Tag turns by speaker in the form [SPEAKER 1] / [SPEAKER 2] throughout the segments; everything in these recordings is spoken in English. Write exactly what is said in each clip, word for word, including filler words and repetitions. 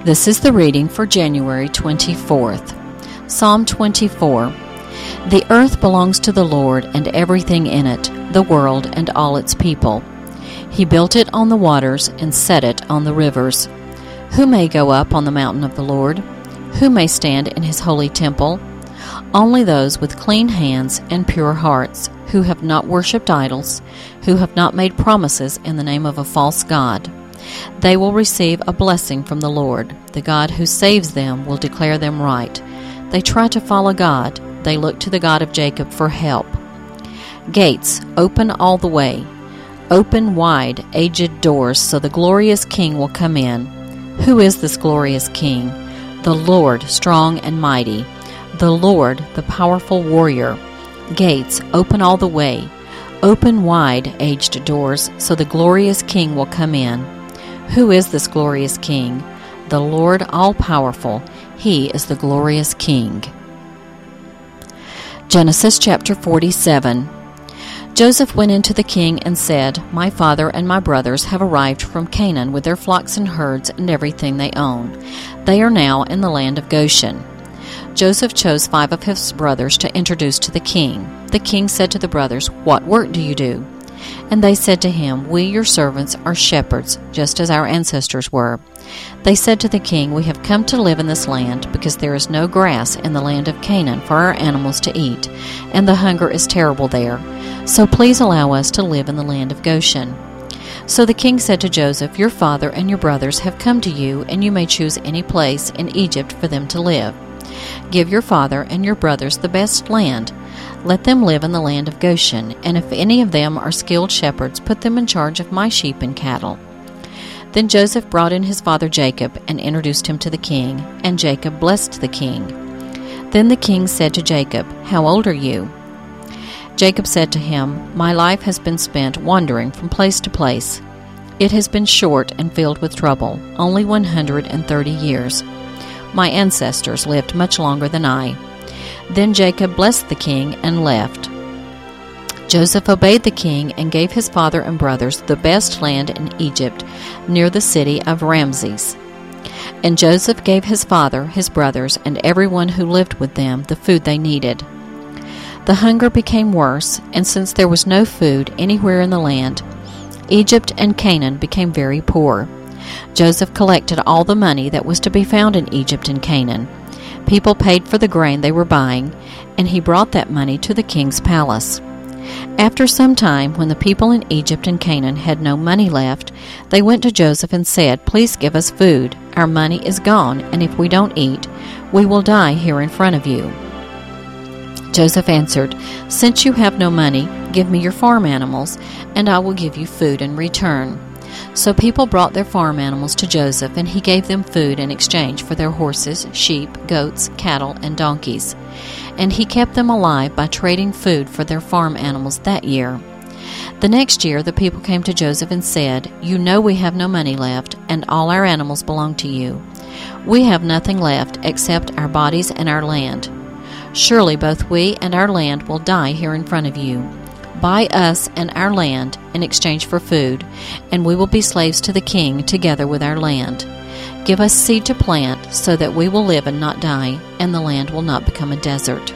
[SPEAKER 1] This is the reading for January twenty-fourth. Psalm twenty-four. The earth belongs to the Lord and everything in it, the world and all its people. He built it on the waters and set it on the rivers. Who may go up on the mountain of the Lord? Who may stand in his holy temple? Only those with clean hands and pure hearts, who have not worshipped idols, who have not made promises in the name of a false god. They will receive a blessing from the Lord. The God who saves them will declare them right. They try to follow God. They look to the God of Jacob for help. Gates, open all the way. Open wide, aged doors, so the glorious King will come in. Who is this glorious King? The Lord, strong and mighty. The Lord, the powerful warrior. Gates, open all the way. Open wide, aged doors, so the glorious King will come in. Who is this glorious King? The Lord all-powerful. He is the glorious King. Genesis chapter forty-seven. Joseph went in to the king and said, My father and my brothers have arrived from Canaan with their flocks and herds and everything they own. They are now in the land of Goshen. Joseph chose five of his brothers to introduce to the king. The king said to the brothers, What work do you do? And they said to him, We, your servants, are shepherds, just as our ancestors were. They said to the king, We have come to live in this land, because there is no grass in the land of Canaan for our animals to eat, and the hunger is terrible there. So please allow us to live in the land of Goshen. So the king said to Joseph, Your father and your brothers have come to you, and you may choose any place in Egypt for them to live. Give your father and your brothers the best land. Let them live in the land of Goshen, and if any of them are skilled shepherds, put them in charge of my sheep and cattle. Then Joseph brought in his father Jacob and introduced him to the king, and Jacob blessed the king. Then the king said to Jacob, How old are you? Jacob said to him, My life has been spent wandering from place to place. It has been short and filled with trouble, only one hundred and thirty years. My ancestors lived much longer than I. Then Jacob blessed the king and left. Joseph obeyed the king and gave his father and brothers the best land in Egypt, near the city of Ramses. And Joseph gave his father, his brothers, and everyone who lived with them the food they needed. The hunger became worse, and since there was no food anywhere in the land, Egypt and Canaan became very poor. Joseph collected all the money that was to be found in Egypt and Canaan. People paid for the grain they were buying, and he brought that money to the king's palace. After some time, when the people in Egypt and Canaan had no money left, they went to Joseph and said, Please give us food. Our money is gone, and if we don't eat, we will die here in front of you. Joseph answered, Since you have no money, give me your farm animals, and I will give you food in return. So people brought their farm animals to Joseph, and he gave them food in exchange for their horses, sheep, goats, cattle, and donkeys. And he kept them alive by trading food for their farm animals that year. The next year the people came to Joseph and said, You know we have no money left, and all our animals belong to you. We have nothing left except our bodies and our land. Surely both we and our land will die here in front of you. Buy us and our land in exchange for food, and we will be slaves to the king together with our land. Give us seed to plant, so that we will live and not die, and the land will not become a desert.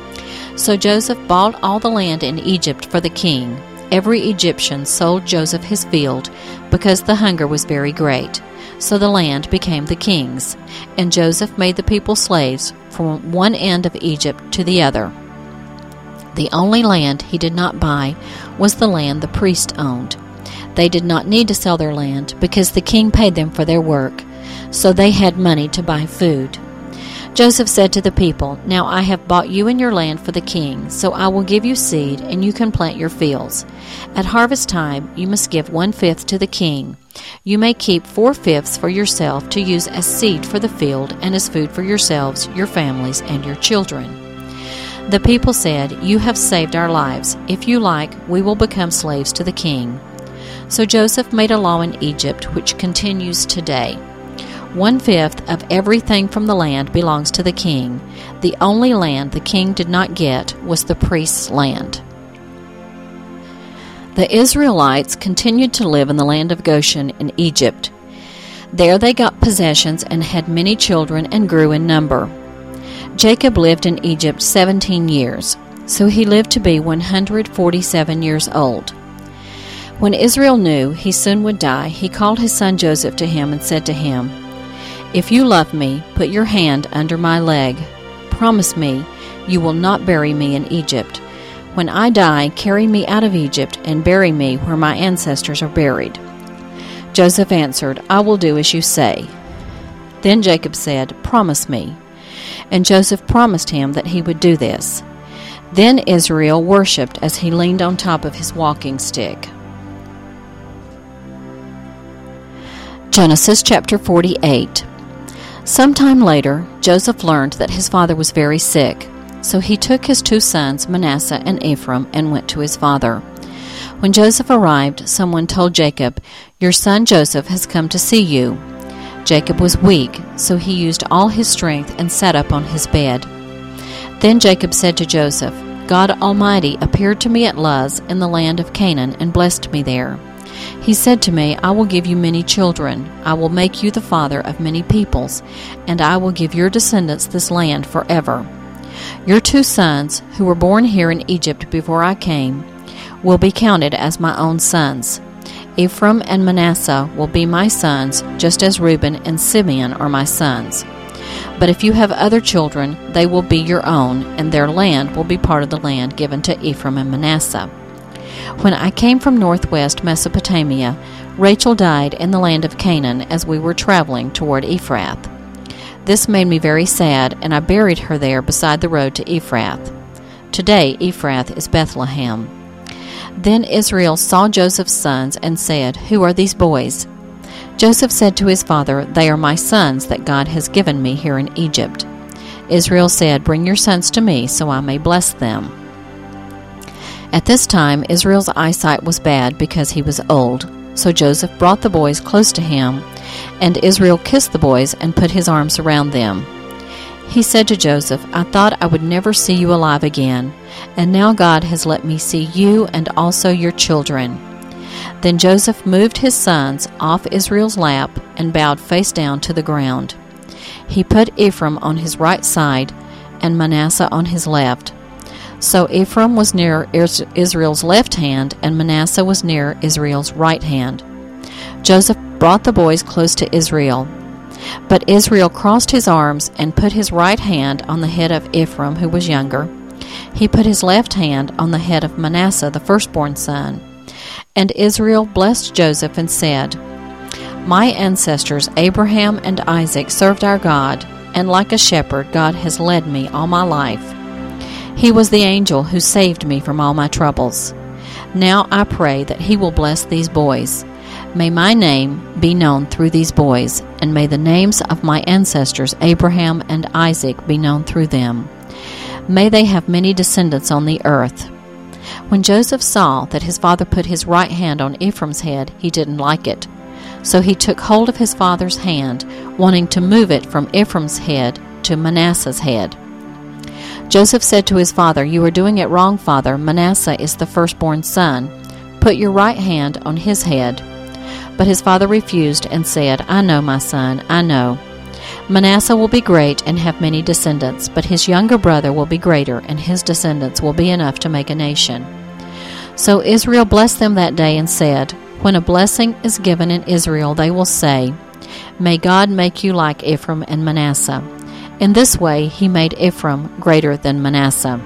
[SPEAKER 1] So Joseph bought all the land in Egypt for the king. Every Egyptian sold Joseph his field, because the hunger was very great. So the land became the king's, and Joseph made the people slaves from one end of Egypt to the other. The only land he did not buy was the land the priest owned. They did not need to sell their land because the king paid them for their work, so they had money to buy food. Joseph said to the people, Now I have bought you and your land for the king, so I will give you seed, and you can plant your fields. At harvest time you must give one-fifth to the king. You may keep four-fifths for yourself to use as seed for the field and as food for yourselves, your families, and your children. The people said, You have saved our lives. If you like, we will become slaves to the king. So Joseph made a law in Egypt, which continues today. One-fifth of everything from the land belongs to the king. The only land the king did not get was the priest's land. The Israelites continued to live in the land of Goshen in Egypt. There they got possessions and had many children and grew in number. Jacob lived in Egypt seventeen years, so he lived to be one hundred forty-seven years old. When Israel knew he soon would die, he called his son Joseph to him and said to him, "If you love me, put your hand under my leg. Promise me you will not bury me in Egypt. When I die, carry me out of Egypt and bury me where my ancestors are buried." Joseph answered, "I will do as you say." Then Jacob said, "Promise me." And Joseph promised him that he would do this. Then Israel worshipped as he leaned on top of his walking stick. Genesis chapter forty-eight. Sometime later, Joseph learned that his father was very sick, so he took his two sons, Manasseh and Ephraim, and went to his father. When Joseph arrived, someone told Jacob, "Your son Joseph has come to see you." Jacob was weak, so he used all his strength and sat up on his bed. Then Jacob said to Joseph, "God Almighty appeared to me at Luz in the land of Canaan and blessed me there. He said to me, 'I will give you many children. I will make you the father of many peoples, and I will give your descendants this land forever. Your two sons, who were born here in Egypt before I came, will be counted as my own sons. Ephraim and Manasseh will be my sons, just as Reuben and Simeon are my sons. But if you have other children, they will be your own, and their land will be part of the land given to Ephraim and Manasseh.' When I came from northwest Mesopotamia, Rachel died in the land of Canaan as we were traveling toward Ephrath. This made me very sad, and I buried her there beside the road to Ephrath. Today Ephrath is Bethlehem." Then Israel saw Joseph's sons and said, "Who are these boys?" Joseph said to his father, "They are my sons that God has given me here in Egypt." Israel said, "Bring your sons to me so I may bless them." At this time Israel's eyesight was bad because he was old, so Joseph brought the boys close to him, and Israel kissed the boys and put his arms around them. He said to Joseph, "I thought I would never see you alive again, and now God has let me see you and also your children." Then Joseph moved his sons off Israel's lap and bowed face down to the ground. He put Ephraim on his right side and Manasseh on his left. So Ephraim was near Israel's left hand, and Manasseh was near Israel's right hand. Joseph brought the boys close to Israel. But Israel crossed his arms and put his right hand on the head of Ephraim, who was younger. He put his left hand on the head of Manasseh, the firstborn son. And Israel blessed Joseph and said, "My ancestors Abraham and Isaac served our God, and like a shepherd God has led me all my life. He was the angel who saved me from all my troubles. Now I pray that he will bless these boys. May my name be known through these boys, and may the names of my ancestors Abraham and Isaac be known through them. May they have many descendants on the earth." When Joseph saw that his father put his right hand on Ephraim's head, he didn't like it. So he took hold of his father's hand, wanting to move it from Ephraim's head to Manasseh's head. Joseph said to his father, "You are doing it wrong, father. Manasseh is the firstborn son. Put your right hand on his head." But his father refused and said, "I know, my son, I know. Manasseh will be great and have many descendants, but his younger brother will be greater, and his descendants will be enough to make a nation." So Israel blessed them that day and said, "When a blessing is given in Israel, they will say, 'May God make you like Ephraim and Manasseh.' In this way he made Ephraim greater than Manasseh."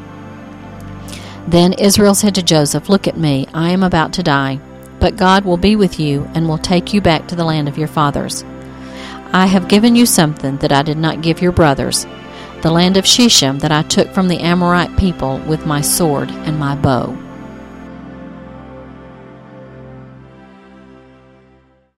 [SPEAKER 1] Then Israel said to Joseph, "Look at me, I am about to die, but God will be with you and will take you back to the land of your fathers. I have given you something that I did not give your brothers, the land of Shechem that I took from the Amorite people with my sword and my bow."